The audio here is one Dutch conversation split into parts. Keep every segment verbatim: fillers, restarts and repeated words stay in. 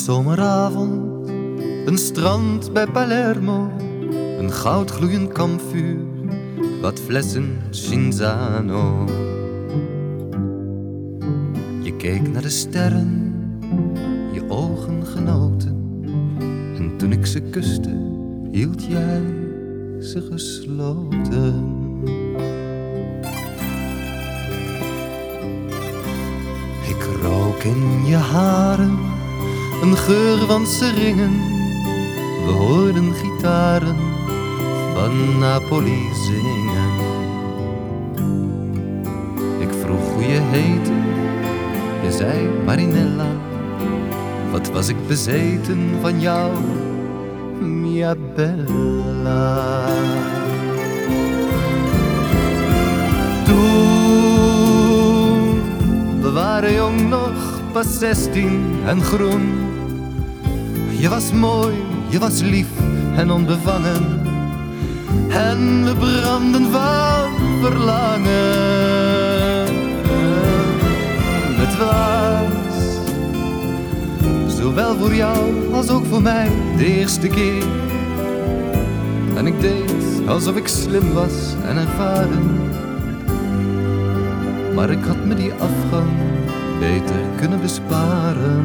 Zomeravond, een strand bij Palermo, een goudgloeiend kampvuur, wat flessen Cinzano. Je keek naar de sterren, je ogen genoten, en toen ik ze kuste, hield jij ze gesloten. Ik rook in je haren, een geur van seringen. We hoorden gitaren van Napoli zingen. Ik vroeg hoe je heette, je zei Marinella. Wat was ik bezeten van jou, mia bella. Toen, we waren jong nog, pas zestien en groen. Je was mooi, je was lief en onbevangen, en we brandden van verlangen. Het was, zowel voor jou als ook voor mij, de eerste keer. En ik deed alsof ik slim was en ervaren, maar ik had me die afgang beter kunnen besparen.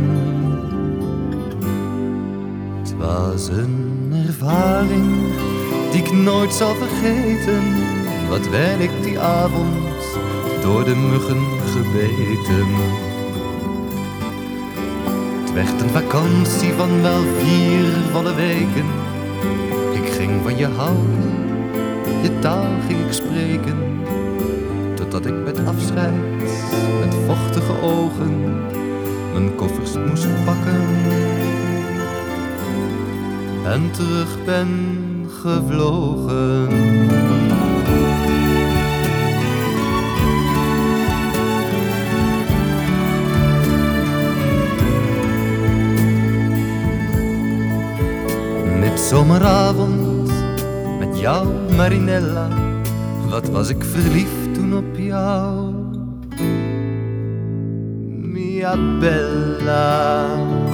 Het was een ervaring die ik nooit zal vergeten. Wat werd ik die avond door de muggen gebeten. Het werd een vakantie van wel vier volle weken. Ik ging van je houden, je taal ging ik spreken, totdat ik met afscheid, met vochtige ogen, mijn koffers moest pakken en terug ben gevlogen. Midzomeravond met jou, Marinella. Wat was ik verliefd toen op jou, mia bella.